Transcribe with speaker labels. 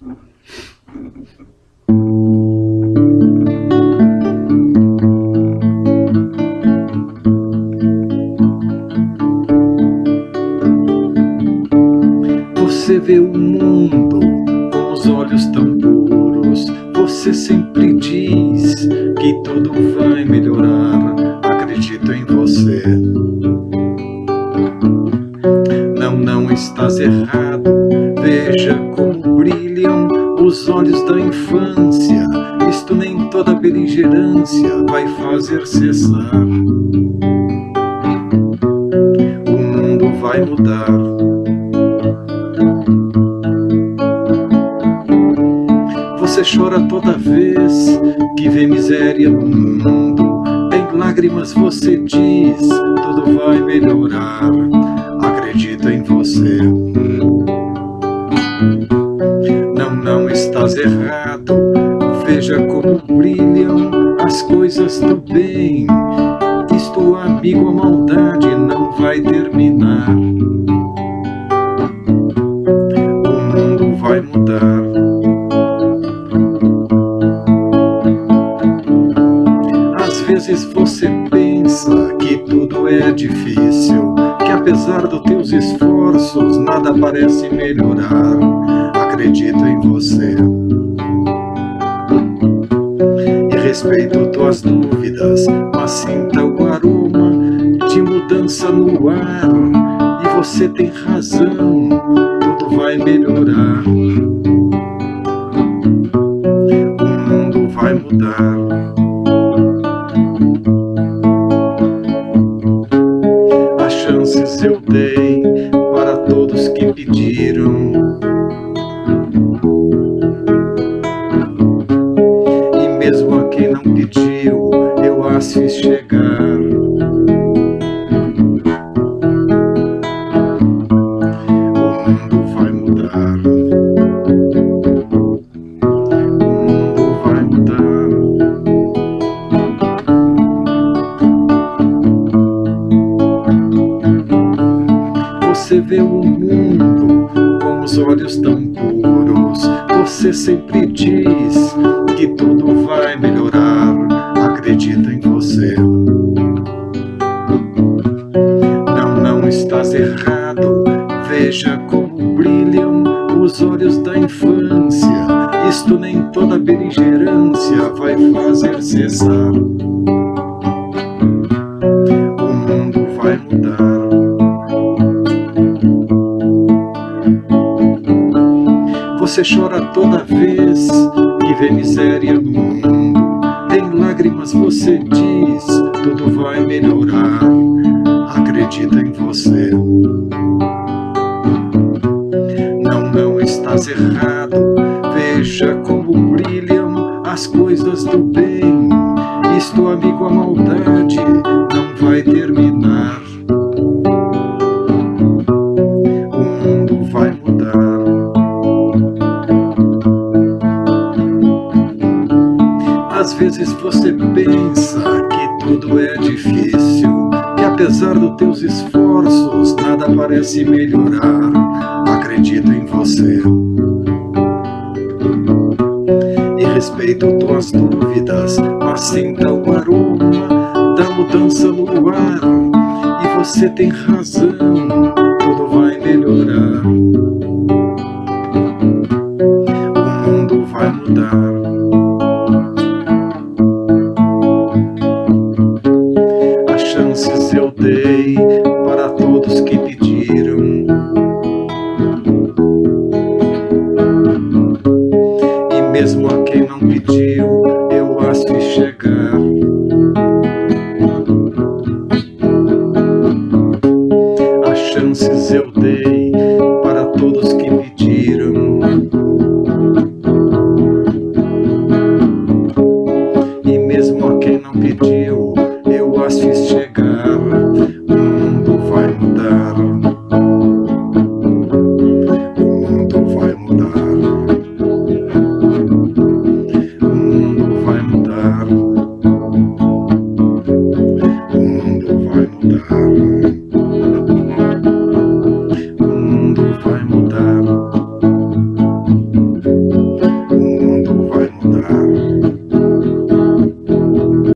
Speaker 1: Você vê o mundo com os olhos tão puros. Você sempre diz que tudo vai melhorar. Acredito em você. Não estás errado. Veja como brilham os olhos da infância. Isto nem toda beligerância vai fazer cessar. O mundo vai mudar. Você chora toda vez que vê miséria no mundo. Em lágrimas você diz, tudo vai melhorar. Acredito em você. Não estás errado. Veja como brilham as coisas do bem. Isto, amigo, a maldade não vai terminar. O mundo vai mudar. Às vezes você pensa que tudo é difícil, que apesar dos teus esforços nada parece melhorar. Acredito em você e respeito tuas dúvidas, mas sinta o aroma de mudança no ar. E você tem razão, tudo vai melhorar. O mundo vai mudar. Chances eu dei para todos que pediram, e mesmo a quem não pediu eu as fiz chegar. O mundo vai mudar. O mundo vai mudar. Você vê o mundo com os olhos tão puros. Você sempre diz que tudo vai melhorar. Acredita em você. Não estás errado. Veja como brilham os olhos da infância. Isto nem toda beligerância vai fazer cessar. O mundo vai mudar. Você chora toda vez que vê miséria no mundo. Em lágrimas você diz, tudo vai melhorar. Acredita em você. Não estás errado. Veja como brilham as coisas do bem. Isto, amigo, a maldade não vai terminar. O mundo vai mudar. Às vezes você pensa que tudo é difícil, que apesar dos teus esforços nada parece melhorar. Acredito em você e respeito tuas dúvidas, mas sinta o aroma da mudança no ar. E você tem razão, tudo vai melhorar. O mundo vai mudar. Chances eu dei para todos que pediram, e mesmo a quem não pediu eu as fiz chegar. As chances eu dei para todos que pediram, e mesmo a quem não pediu eu as fiz chegar. O mundo vai mudar. O mundo vai mudar. O mundo vai mudar. O mundo vai mudar. O mundo vai mudar.